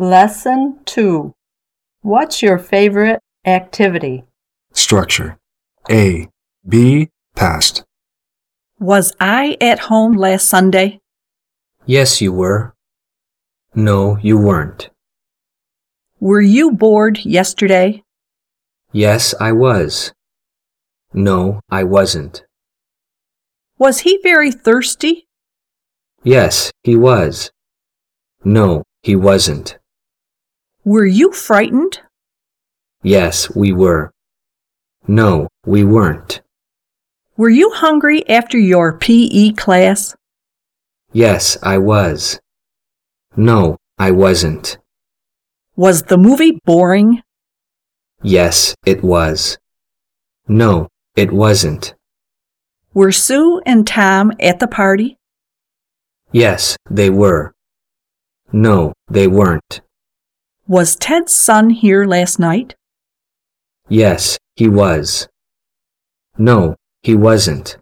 Lesson 2. What's your favorite activity? Structure. A. B. Past. Was I at home last Sunday? Yes, you were. No, you weren't. Were you bored yesterday? Yes, I was. No, I wasn't. Was he very thirsty? Yes, he was. No, he wasn't. Were you frightened? Yes, we were. No, we weren't. Were you hungry after your PE class? Yes, I was. No, I wasn't. Was the movie boring? Yes, it was. No, it wasn't. Were Sue and Tom at the party? Yes, they were. No, they weren't. Was Ted's son here last night? Yes, he was. No, he wasn't.